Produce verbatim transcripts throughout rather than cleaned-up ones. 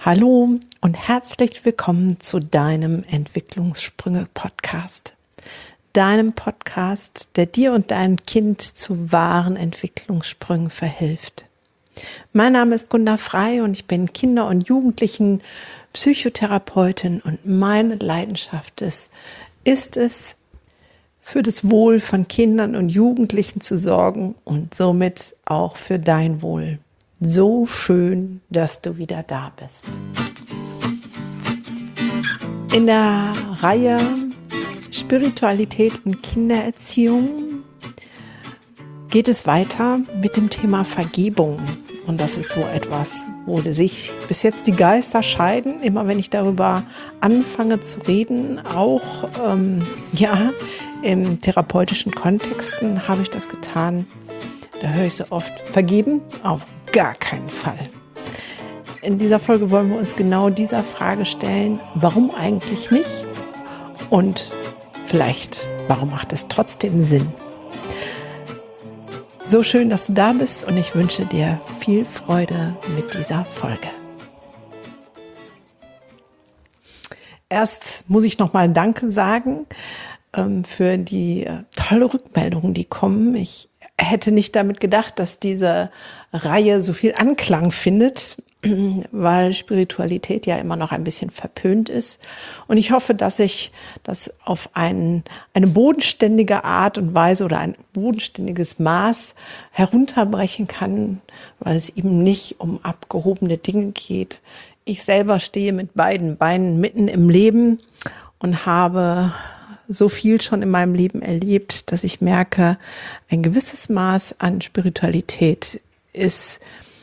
Hallo und herzlich willkommen zu deinem Entwicklungssprünge-Podcast. Deinem Podcast, der dir und deinem Kind zu wahren Entwicklungssprüngen verhilft. Mein Name ist Gunda Frei und ich bin Kinder- und Jugendlichen Psychotherapeutin und meine Leidenschaft ist, ist es, für das Wohl von Kindern und Jugendlichen zu sorgen und somit auch für dein Wohl. So schön, dass du wieder da bist. In der Reihe Spiritualität und Kindererziehung geht es weiter mit dem Thema Vergebung. Und das ist so etwas, wo sich bis jetzt die Geister scheiden. Immer wenn ich darüber anfange zu reden, auch ähm, ja, im therapeutischen Kontexten habe ich das getan. Da höre ich so oft, vergeben? Auf gar keinen Fall. In dieser Folge wollen wir uns genau dieser Frage stellen, warum eigentlich nicht? Und vielleicht, warum macht es trotzdem Sinn? So schön, dass du da bist und ich wünsche dir viel Freude mit dieser Folge. Erst muss ich noch mal Danke sagen ähm, für die äh, tolle Rückmeldungen, die kommen. Ich hätte nicht damit gedacht, dass diese Reihe so viel Anklang findet, weil Spiritualität ja immer noch ein bisschen verpönt ist. Und ich hoffe, dass ich das auf ein, eine bodenständige Art und Weise oder ein bodenständiges Maß herunterbrechen kann, weil es eben nicht um abgehobene Dinge geht. Ich selber stehe mit beiden Beinen mitten im Leben und habe so viel schon in meinem Leben erlebt, dass ich merke, ein gewisses Maß an Spiritualität ist,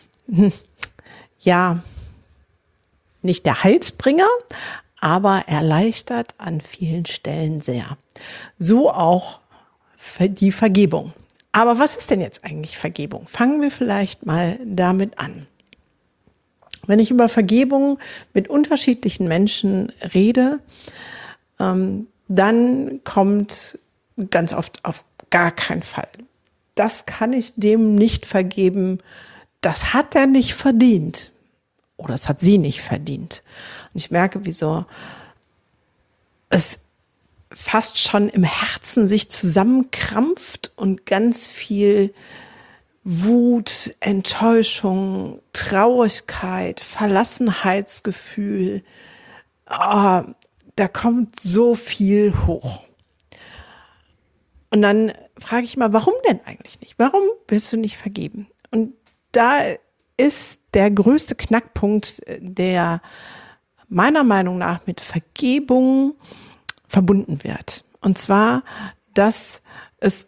ja, nicht der Heilsbringer, aber erleichtert an vielen Stellen sehr. So auch die Vergebung. Aber was ist denn jetzt eigentlich Vergebung? Fangen wir vielleicht mal damit an. Wenn ich über Vergebung mit unterschiedlichen Menschen rede, ähm, dann kommt ganz oft auf gar keinen Fall. Das kann ich dem nicht vergeben. Das hat er nicht verdient. Oder das hat sie nicht verdient. Und ich merke, wie so es fast schon im Herzen sich zusammenkrampft und ganz viel Wut, Enttäuschung, Traurigkeit, Verlassenheitsgefühl, oh, da kommt so viel hoch. Und dann frage ich mal, warum denn eigentlich nicht? Warum willst du nicht vergeben? Und da ist der größte Knackpunkt, der meiner Meinung nach mit Vergebung verbunden wird. Und zwar, dass es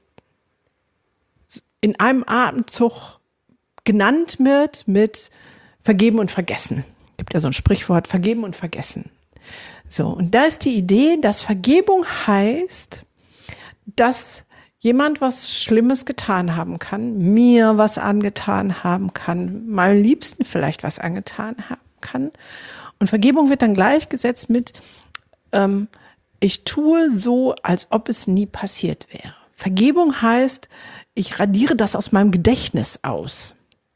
in einem Atemzug genannt wird mit Vergeben und Vergessen. Es gibt ja so ein Sprichwort, Vergeben und Vergessen. So, und da ist die Idee, dass Vergebung heißt, dass jemand was Schlimmes getan haben kann, mir was angetan haben kann, meinem Liebsten vielleicht was angetan haben kann. Und Vergebung wird dann gleichgesetzt mit, ähm, ich tue so, als ob es nie passiert wäre. Vergebung heißt, ich radiere das aus meinem Gedächtnis aus.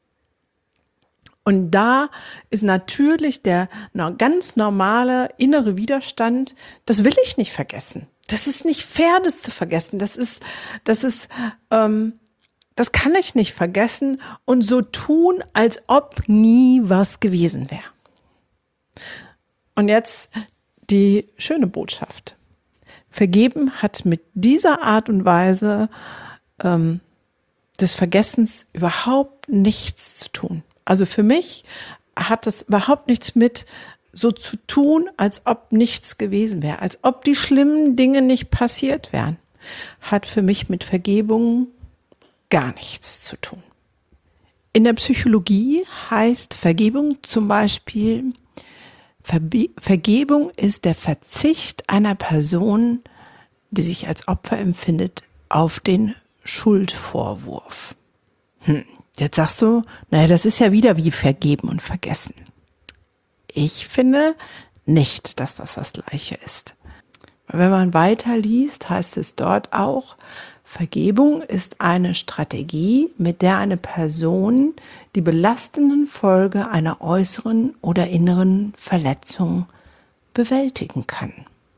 Und da ist natürlich der ganz normale innere Widerstand, das will ich nicht vergessen. Das ist nicht fair, das zu vergessen. Das ist, das ist, ähm, das kann ich nicht vergessen und so tun, als ob nie was gewesen wäre. Und jetzt die schöne Botschaft. Vergeben hat mit dieser Art und Weise ähm, des Vergessens überhaupt nichts zu tun. Also für mich hat das überhaupt nichts mit so zu tun, als ob nichts gewesen wäre, als ob die schlimmen Dinge nicht passiert wären. Hat für mich mit Vergebung gar nichts zu tun. In der Psychologie heißt Vergebung zum Beispiel, Verbe- Vergebung ist der Verzicht einer Person, die sich als Opfer empfindet, auf den Schuldvorwurf. Hm. Jetzt sagst du, naja, das ist ja wieder wie vergeben und vergessen. Ich finde nicht, dass das das Gleiche ist. Wenn man weiter liest, heißt es dort auch, Vergebung ist eine Strategie, mit der eine Person die belastenden Folgen einer äußeren oder inneren Verletzung bewältigen kann.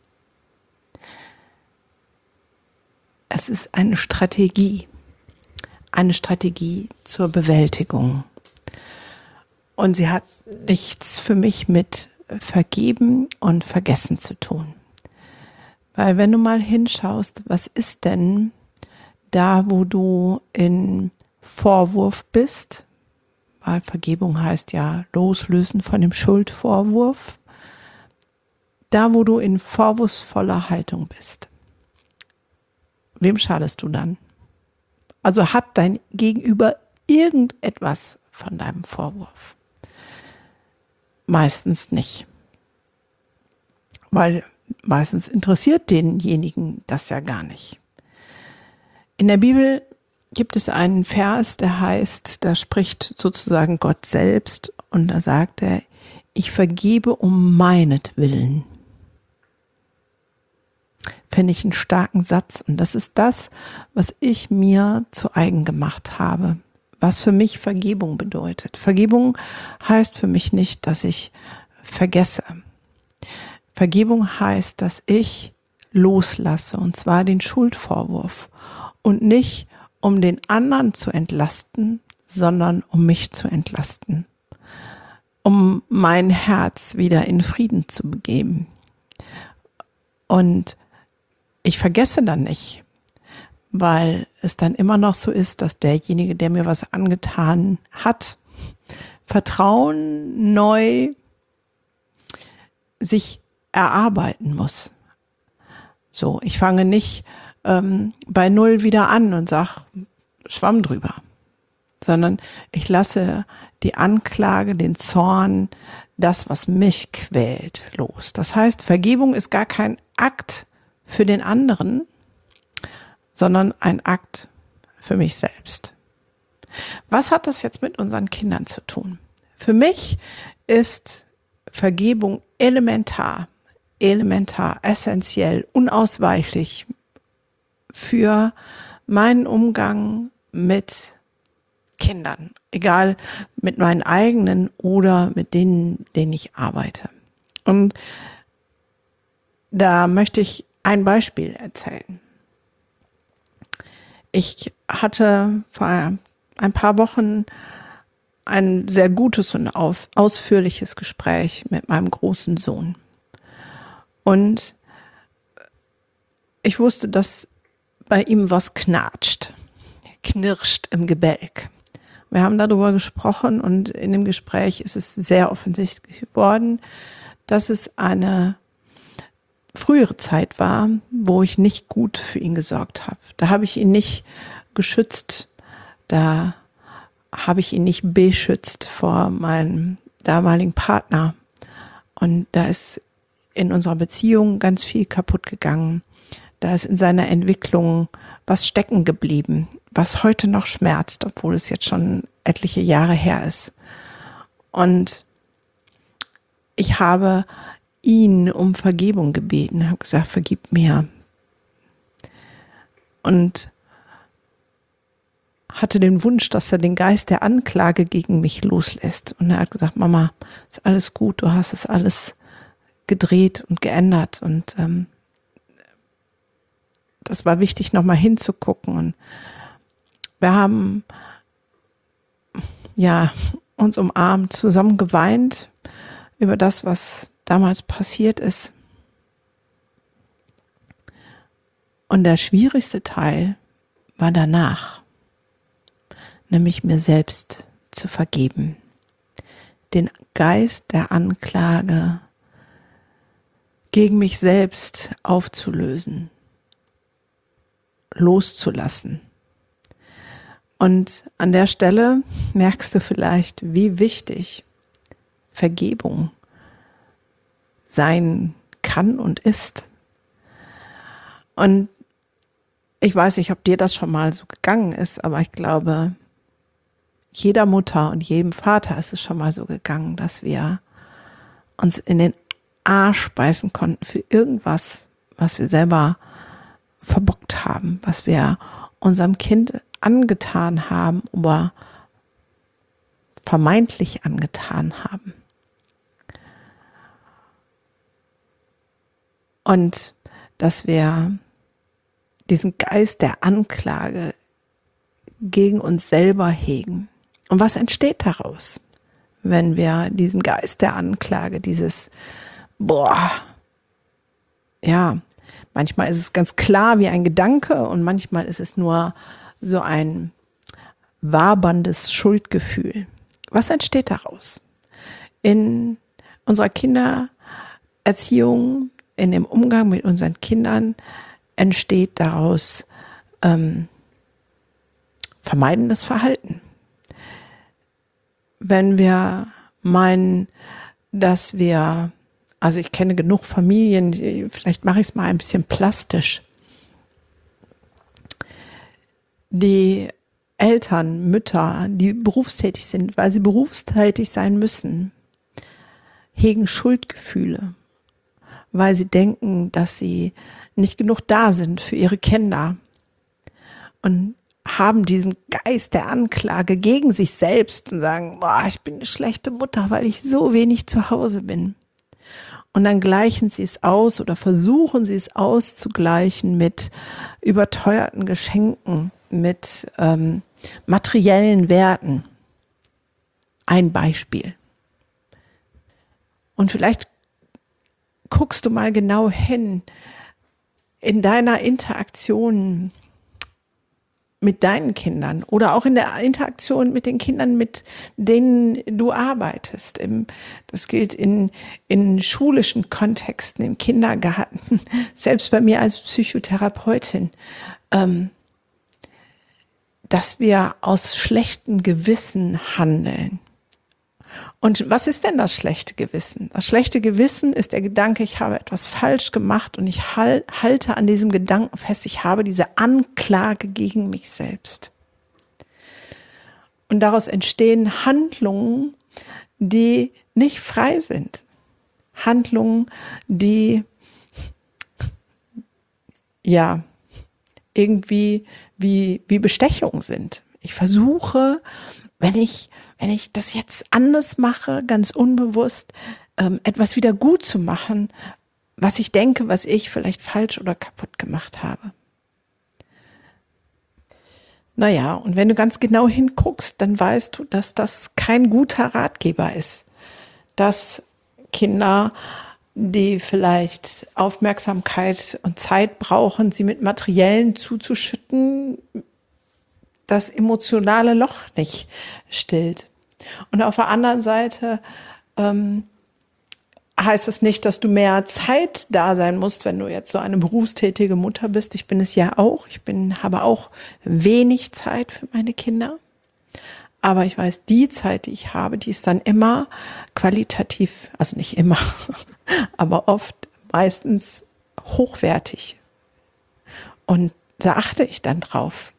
Es ist eine Strategie, eine Strategie zur Bewältigung. Und sie hat nichts für mich mit Vergeben und Vergessen zu tun. Weil wenn du mal hinschaust, was ist denn da, wo du in Vorwurf bist, weil Vergebung heißt ja loslösen von dem Schuldvorwurf, da, wo du in vorwurfsvoller Haltung bist, wem schadest du dann? Also hat dein Gegenüber irgendetwas von deinem Vorwurf? Meistens nicht. Weil meistens interessiert denjenigen das ja gar nicht. In der Bibel gibt es einen Vers, der heißt, da spricht sozusagen Gott selbst und da sagt er, ich vergebe um meinetwillen. Finde ich einen starken Satz und das ist das, was ich mir zu eigen gemacht habe, was für mich Vergebung bedeutet. Vergebung heißt für mich nicht, dass ich vergesse. Vergebung heißt, dass ich loslasse und zwar den Schuldvorwurf und nicht um den anderen zu entlasten, sondern um mich zu entlasten, um mein Herz wieder in Frieden zu begeben. Und ich vergesse dann nicht, weil es dann immer noch so ist, dass derjenige, der mir was angetan hat, Vertrauen neu sich erarbeiten muss. So, ich fange nicht ähm, bei Null wieder an und sage, Schwamm drüber, sondern ich lasse die Anklage, den Zorn, das, was mich quält, los. Das heißt, Vergebung ist gar kein Akt für den anderen, sondern ein Akt für mich selbst. Was hat das jetzt mit unseren Kindern zu tun? Für mich ist Vergebung elementar, elementar, essentiell, unausweichlich für meinen Umgang mit Kindern, egal mit meinen eigenen oder mit denen, denen ich arbeite. Und da möchte ich ein Beispiel erzählen. Ich hatte vor ein paar Wochen ein sehr gutes und auf, ausführliches Gespräch mit meinem großen Sohn. Und ich wusste, dass bei ihm was knatscht, knirscht im Gebälk. Wir haben darüber gesprochen und in dem Gespräch ist es sehr offensichtlich geworden, dass es eine frühere Zeit war, wo ich nicht gut für ihn gesorgt habe. Da habe ich ihn nicht geschützt, da habe ich ihn nicht beschützt vor meinem damaligen Partner. Und da ist in unserer Beziehung ganz viel kaputt gegangen. Da ist in seiner Entwicklung was stecken geblieben, was heute noch schmerzt, obwohl es jetzt schon etliche Jahre her ist. Und ich habe ihn um Vergebung gebeten, habe gesagt, vergib mir. Und hatte den Wunsch, dass er den Geist der Anklage gegen mich loslässt. Und er hat gesagt, Mama, ist alles gut, du hast es alles gedreht und geändert. Und ähm, das war wichtig, nochmal hinzugucken. Und wir haben ja uns umarmt, zusammen geweint über das, was damals passiert ist. Und der schwierigste Teil war danach, nämlich mir selbst zu vergeben, den Geist der Anklage gegen mich selbst aufzulösen, loszulassen. Und an der Stelle merkst du vielleicht, wie wichtig Vergebung sein kann und ist. Und ich weiß nicht, ob dir das schon mal so gegangen ist, aber ich glaube, jeder Mutter und jedem Vater ist es schon mal so gegangen, dass wir uns in den Arsch beißen konnten für irgendwas, was wir selber verbockt haben, was wir unserem Kind angetan haben oder vermeintlich angetan haben. Und dass wir diesen Geist der Anklage gegen uns selber hegen. Und was entsteht daraus, wenn wir diesen Geist der Anklage, dieses, boah, ja, manchmal ist es ganz klar wie ein Gedanke und manchmal ist es nur so ein waberndes Schuldgefühl. Was entsteht daraus? In unserer Kindererziehung, in dem Umgang mit unseren Kindern entsteht daraus ähm, vermeidendes Verhalten. Wenn wir meinen, dass wir, also ich kenne genug Familien, die, vielleicht mache ich es mal ein bisschen plastisch, die Eltern, Mütter, die berufstätig sind, weil sie berufstätig sein müssen, hegen Schuldgefühle, weil sie denken, dass sie nicht genug da sind für ihre Kinder und haben diesen Geist der Anklage gegen sich selbst und sagen, boah, ich bin eine schlechte Mutter, weil ich so wenig zu Hause bin. Und dann gleichen sie es aus oder versuchen sie es auszugleichen mit überteuerten Geschenken, mit ähm, materiellen Werten. Ein Beispiel. Und vielleicht guckst du mal genau hin in deiner Interaktion mit deinen Kindern oder auch in der Interaktion mit den Kindern, mit denen du arbeitest. Das gilt in, in schulischen Kontexten, im Kindergarten, selbst bei mir als Psychotherapeutin, dass wir aus schlechtem Gewissen handeln. Und was ist denn das schlechte Gewissen? Das schlechte Gewissen ist der Gedanke, ich habe etwas falsch gemacht und ich halte an diesem Gedanken fest, ich habe diese Anklage gegen mich selbst. Und daraus entstehen Handlungen, die nicht frei sind. Handlungen, die ja irgendwie wie, wie Bestechung sind. Ich versuche, wenn ich Wenn ich das jetzt anders mache, ganz unbewusst, ähm, etwas wieder gut zu machen, was ich denke, was ich vielleicht falsch oder kaputt gemacht habe. Naja, und wenn du ganz genau hinguckst, dann weißt du, dass das kein guter Ratgeber ist. Dass Kinder, die vielleicht Aufmerksamkeit und Zeit brauchen, sie mit Materiellen zuzuschütten, das emotionale Loch nicht stillt. Und auf der anderen Seite ähm, heißt es nicht, dass du mehr Zeit da sein musst, wenn du jetzt so eine berufstätige Mutter bist. Ich bin es ja auch. Ich bin, habe auch wenig Zeit für meine Kinder. Aber ich weiß, die Zeit, die ich habe, die ist dann immer qualitativ, also nicht immer, aber oft meistens hochwertig. Und da achte ich dann drauf,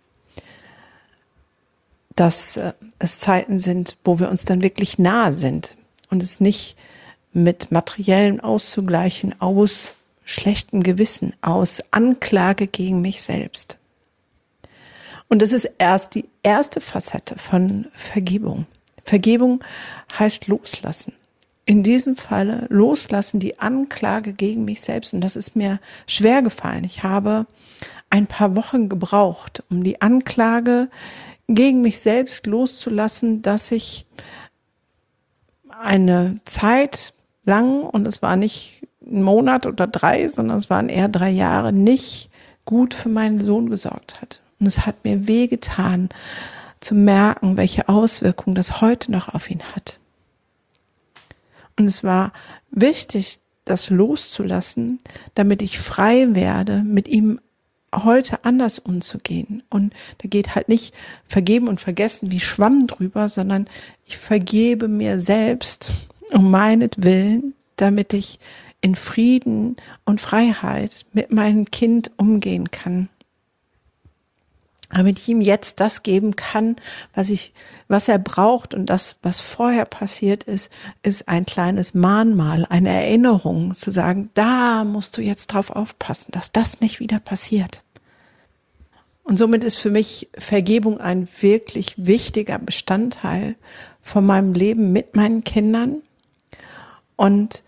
dass äh, es Zeiten sind, wo wir uns dann wirklich nahe sind und es nicht mit materiellen auszugleichen aus schlechtem Gewissen, aus Anklage gegen mich selbst. Und das ist erst die erste Facette von Vergebung. Vergebung heißt loslassen. In diesem Falle loslassen die Anklage gegen mich selbst. Und das ist mir schwer gefallen. Ich habe ein paar Wochen gebraucht, um die Anklage gegen mich selbst loszulassen, dass ich eine Zeit lang, und es war nicht ein Monat oder drei, sondern es waren eher drei Jahre, nicht gut für meinen Sohn gesorgt hat. Und es hat mir wehgetan, zu merken, welche Auswirkungen das heute noch auf ihn hat. Und es war wichtig, das loszulassen, damit ich frei werde, mit ihm heute anders umzugehen. Und da geht halt nicht vergeben und vergessen wie Schwamm drüber, sondern ich vergebe mir selbst um meinetwillen, damit ich in Frieden und Freiheit mit meinem Kind umgehen kann. Damit ich ihm jetzt das geben kann, was ich, was er braucht. Und das, was vorher passiert ist, ist ein kleines Mahnmal, eine Erinnerung, zu sagen, da musst du jetzt drauf aufpassen, dass das nicht wieder passiert. Und somit ist für mich Vergebung ein wirklich wichtiger Bestandteil von meinem Leben mit meinen Kindern und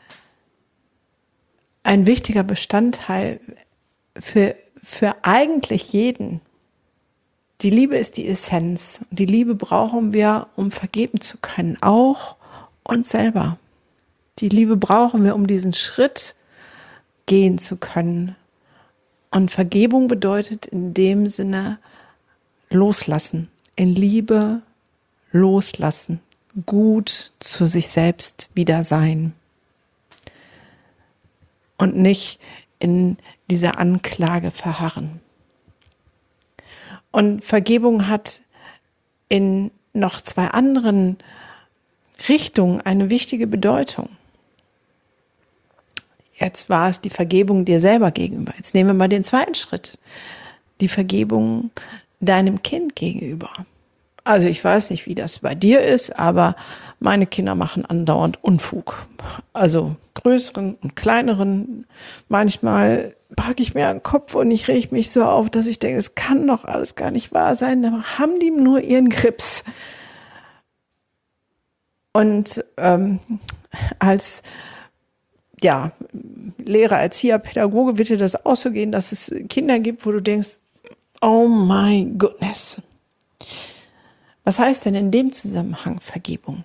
ein wichtiger Bestandteil für, für eigentlich jeden. Die Liebe ist die Essenz. Die Liebe brauchen wir, um vergeben zu können, auch uns selber. Die Liebe brauchen wir, um diesen Schritt gehen zu können. Und Vergebung bedeutet in dem Sinne loslassen, in Liebe loslassen, gut zu sich selbst wieder sein und nicht in dieser Anklage verharren. Und Vergebung hat in noch zwei anderen Richtungen eine wichtige Bedeutung. Jetzt war es die Vergebung dir selber gegenüber. Jetzt nehmen wir mal den zweiten Schritt. Die Vergebung deinem Kind gegenüber. Also ich weiß nicht, wie das bei dir ist, aber meine Kinder machen andauernd Unfug. Also größeren und kleineren. Manchmal packe ich mir an den Kopf und ich reg mich so auf, dass ich denke, es kann doch alles gar nicht wahr sein. Aber haben die nur ihren Grips? Und ähm, als ja, Lehrer, Erzieher, Pädagoge wird dir das auch so gehen, dass es Kinder gibt, wo du denkst, oh my goodness. Was heißt denn in dem Zusammenhang Vergebung?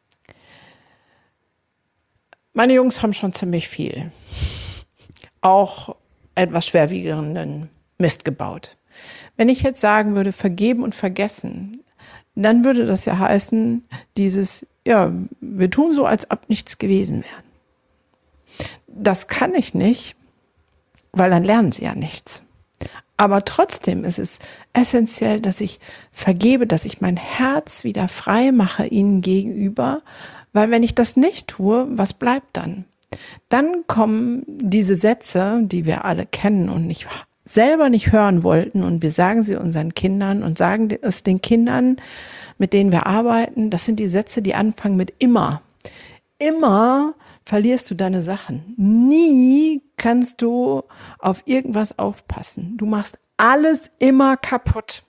Meine Jungs haben schon ziemlich viel, auch etwas schwerwiegenden Mist gebaut. Wenn ich jetzt sagen würde, vergeben und vergessen, dann würde das ja heißen, dieses, ja, wir tun so, als ob nichts gewesen wäre. Das kann ich nicht, weil dann lernen sie ja nichts. Aber trotzdem ist es essentiell, dass ich vergebe, dass ich mein Herz wieder frei mache ihnen gegenüber, weil wenn ich das nicht tue, was bleibt dann? Dann kommen diese Sätze, die wir alle kennen und nicht selber nicht hören wollten und wir sagen sie unseren Kindern und sagen es den Kindern, mit denen wir arbeiten. Das sind die Sätze, die anfangen mit immer. Immer verlierst du deine Sachen. Nie kannst du auf irgendwas aufpassen. Du machst alles immer kaputt.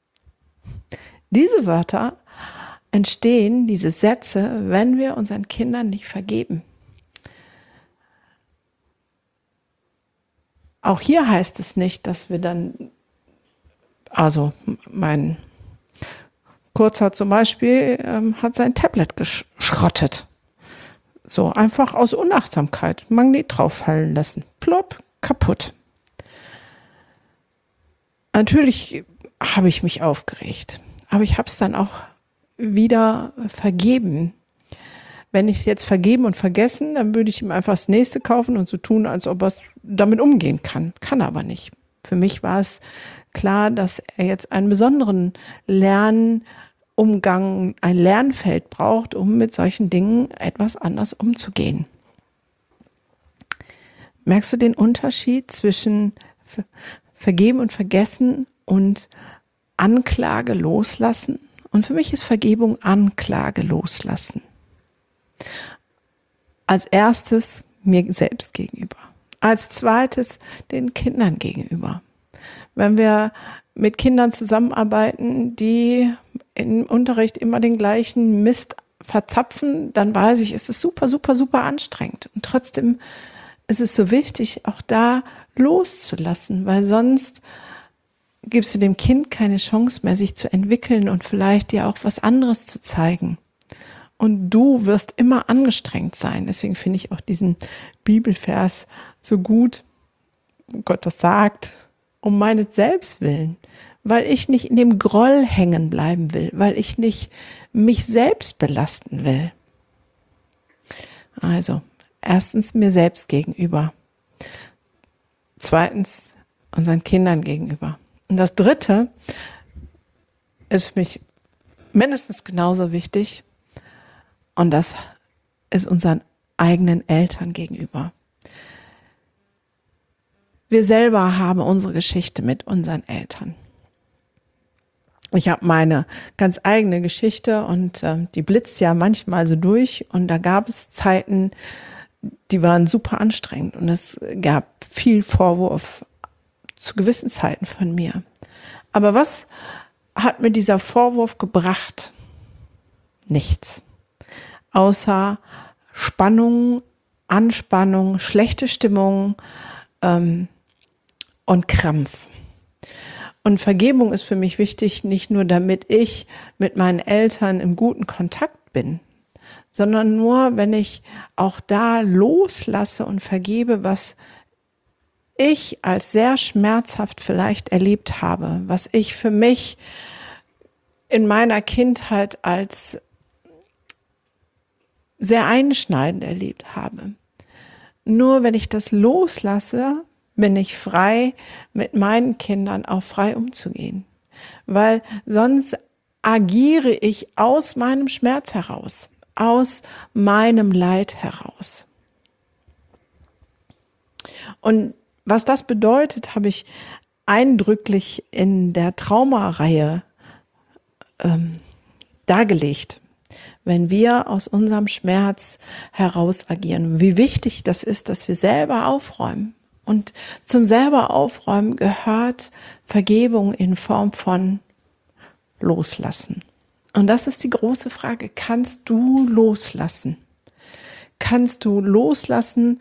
Diese Wörter entstehen, diese Sätze, wenn wir unseren Kindern nicht vergeben. Auch hier heißt es nicht, dass wir dann, also mein Kurzer zum Beispiel ähm, hat sein Tablet geschrottet. So, einfach aus Unachtsamkeit. Magnet drauffallen lassen. Plopp, kaputt. Natürlich habe ich mich aufgeregt. Aber ich habe es dann auch wieder vergeben. Wenn ich jetzt vergeben und vergessen, dann würde ich ihm einfach das nächste kaufen und so tun, als ob er damit umgehen kann. Kann aber nicht. Für mich war es klar, dass er jetzt einen besonderen Lernumgang, ein Lernfeld braucht, um mit solchen Dingen etwas anders umzugehen. Merkst du den Unterschied zwischen Vergeben und Vergessen und Anklage loslassen? Und für mich ist Vergebung Anklage loslassen. Als erstes mir selbst gegenüber. Als zweites den Kindern gegenüber. Wenn wir mit Kindern zusammenarbeiten, die im Unterricht immer den gleichen Mist verzapfen, dann weiß ich, es ist super, super, super anstrengend. Und trotzdem ist es so wichtig, auch da loszulassen, weil sonst gibst du dem Kind keine Chance mehr, sich zu entwickeln und vielleicht dir auch was anderes zu zeigen. Und du wirst immer angestrengt sein. Deswegen finde ich auch diesen Bibelvers so gut, wo Gott das sagt, um meines Selbst willen, weil ich nicht in dem Groll hängen bleiben will, weil ich nicht mich selbst belasten will. Also, erstens mir selbst gegenüber. Zweitens unseren Kindern gegenüber. Und das Dritte ist für mich mindestens genauso wichtig. Und das ist unseren eigenen Eltern gegenüber. Wir selber haben unsere Geschichte mit unseren Eltern. Ich habe meine ganz eigene Geschichte und äh, die blitzt ja manchmal so durch. Und da gab es Zeiten, die waren super anstrengend. Und es gab viel Vorwurf zu gewissen Zeiten von mir. Aber was hat mir dieser Vorwurf gebracht? Nichts. Außer Spannung, Anspannung, schlechte Stimmung ähm, und Krampf. Und Vergebung ist für mich wichtig, nicht nur damit ich mit meinen Eltern im guten Kontakt bin, sondern nur, wenn ich auch da loslasse und vergebe, was ich als sehr schmerzhaft vielleicht erlebt habe, was ich für mich in meiner Kindheit als sehr einschneidend erlebt habe. Nur wenn ich das loslasse, bin ich frei, mit meinen Kindern auch frei umzugehen. Weil sonst agiere ich aus meinem Schmerz heraus, aus meinem Leid heraus. Und was das bedeutet, habe ich eindrücklich in der Traumareihe ähm, dargelegt. Wenn wir aus unserem Schmerz heraus agieren, wie wichtig das ist, dass wir selber aufräumen. Und zum selber aufräumen gehört Vergebung in Form von Loslassen. Und das ist die große Frage. Kannst du loslassen? Kannst du loslassen,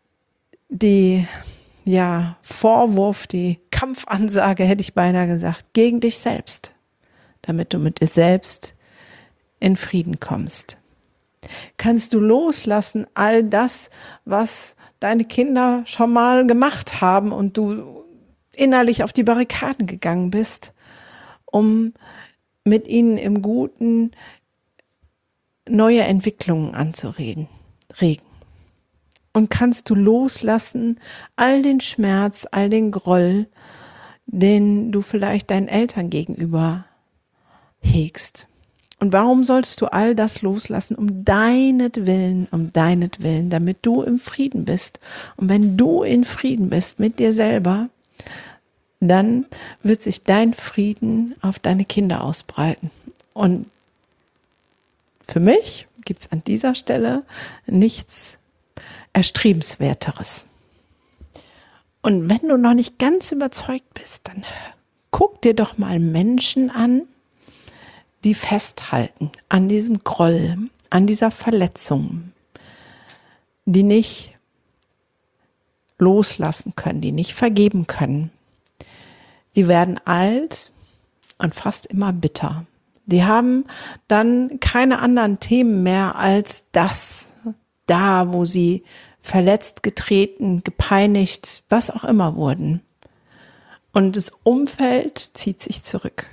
die ja, Vorwurf, die Kampfansage, hätte ich beinahe gesagt, gegen dich selbst, damit du mit dir selbst in Frieden kommst? Kannst du loslassen all das, was deine Kinder schon mal gemacht haben und du innerlich auf die Barrikaden gegangen bist, um mit ihnen im Guten neue Entwicklungen anzuregen, regen? Und kannst du loslassen all den Schmerz, all den Groll, den du vielleicht deinen Eltern gegenüber hegst? Und warum solltest du all das loslassen? Um deinetwillen, um deinetwillen, damit du im Frieden bist. Und wenn du in Frieden bist mit dir selber, dann wird sich dein Frieden auf deine Kinder ausbreiten. Und für mich gibt es an dieser Stelle nichts Erstrebenswerteres. Und wenn du noch nicht ganz überzeugt bist, dann guck dir doch mal Menschen an, die festhalten an diesem Groll, an dieser Verletzung, die nicht loslassen können, die nicht vergeben können. Die werden alt und fast immer bitter. Die haben dann keine anderen Themen mehr als das, da wo sie verletzt, getreten, gepeinigt, was auch immer wurden. Und das Umfeld zieht sich zurück.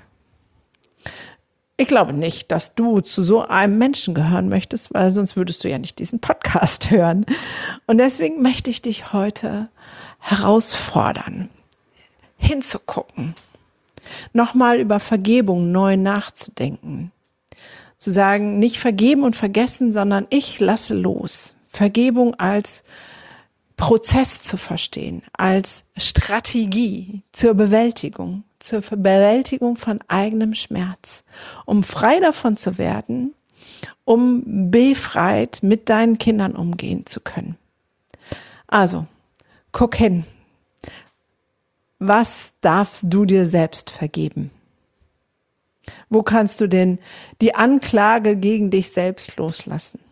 Ich glaube nicht, dass du zu so einem Menschen gehören möchtest, weil sonst würdest du ja nicht diesen Podcast hören. Und deswegen möchte ich dich heute herausfordern, hinzugucken, nochmal über Vergebung neu nachzudenken. Zu sagen, nicht vergeben und vergessen, sondern ich lasse los. Vergebung als Prozess zu verstehen, als Strategie zur Bewältigung, zur Bewältigung von eigenem Schmerz, um frei davon zu werden, um befreit mit deinen Kindern umgehen zu können. Also, guck hin. Was darfst du dir selbst vergeben? Wo kannst du denn die Anklage gegen dich selbst loslassen?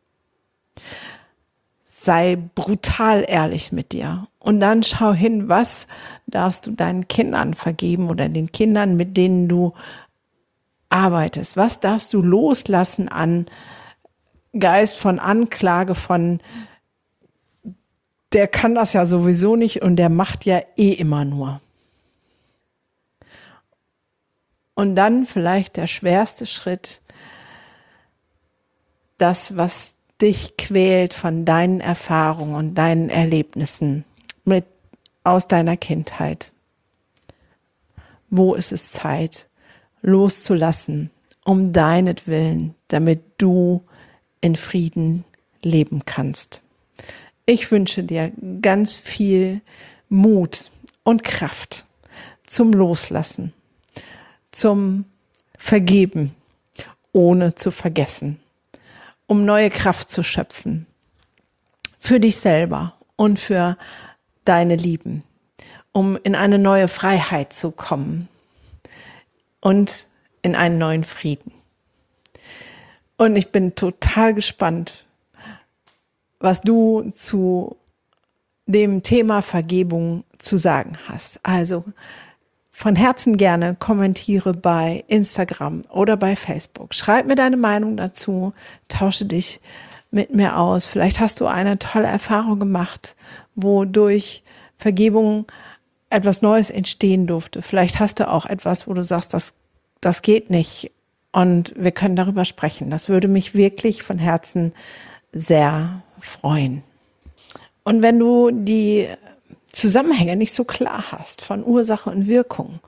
Sei brutal ehrlich mit dir und dann schau hin, was darfst du deinen Kindern vergeben oder den Kindern, mit denen du arbeitest. Was darfst du loslassen an Geist von Anklage, von der kann das ja sowieso nicht und der macht ja eh immer nur. Und dann vielleicht der schwerste Schritt, das, was dich quält von deinen Erfahrungen und deinen Erlebnissen mit aus deiner Kindheit. Wo ist es Zeit, loszulassen, um deinetwillen, damit du in Frieden leben kannst? Ich wünsche dir ganz viel Mut und Kraft zum Loslassen, zum Vergeben, ohne zu vergessen, um neue Kraft zu schöpfen, für dich selber und für deine Lieben. um in eine neue Freiheit zu kommen und in einen neuen Frieden. Und ich bin total gespannt, was du zu dem Thema Vergebung zu sagen hast. Also von Herzen gerne kommentiere bei Instagram oder bei Facebook. Schreib mir deine Meinung dazu, tausche dich mit mir aus. Vielleicht hast du eine tolle Erfahrung gemacht, wodurch Vergebung etwas Neues entstehen durfte. Vielleicht hast du auch etwas, wo du sagst, das, das geht nicht und wir können darüber sprechen. Das würde mich wirklich von Herzen sehr freuen. Und wenn du die Zusammenhänge nicht so klar hast von Ursache und Wirkung,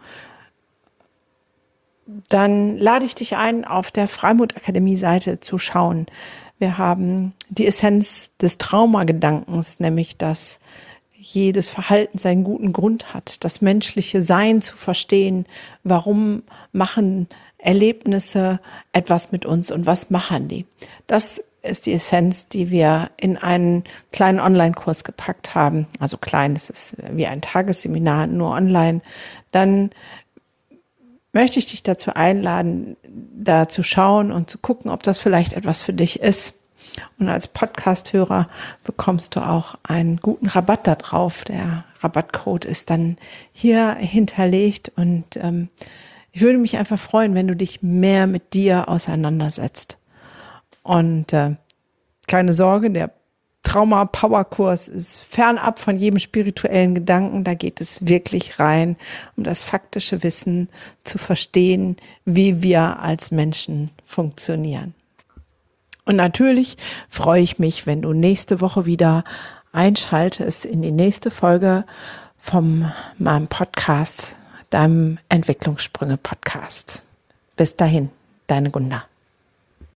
dann lade ich dich ein, auf der Freimut-Akademie-Seite zu schauen. Wir haben die Essenz des Traumagedankens, nämlich dass jedes Verhalten seinen guten Grund hat, das menschliche Sein zu verstehen, warum machen Erlebnisse etwas mit uns und was machen die. Das ist die Essenz, die wir in einen kleinen Online-Kurs gepackt haben. Also klein, das ist wie ein Tagesseminar, nur online. Dann möchte ich dich dazu einladen, da zu schauen und zu gucken, ob das vielleicht etwas für dich ist. Und als Podcast-Hörer bekommst du auch einen guten Rabatt da drauf. Der Rabattcode ist dann hier hinterlegt und ähm, ich würde mich einfach freuen, wenn du dich mehr mit dir auseinandersetzt. Und äh, keine Sorge, der Trauma-Power-Kurs ist fernab von jedem spirituellen Gedanken. Da geht es wirklich rein, um das faktische Wissen zu verstehen, wie wir als Menschen funktionieren. Und natürlich freue ich mich, wenn du nächste Woche wieder einschaltest in die nächste Folge von meinem Podcast, deinem Entwicklungssprünge-Podcast. Bis dahin, deine Gunda.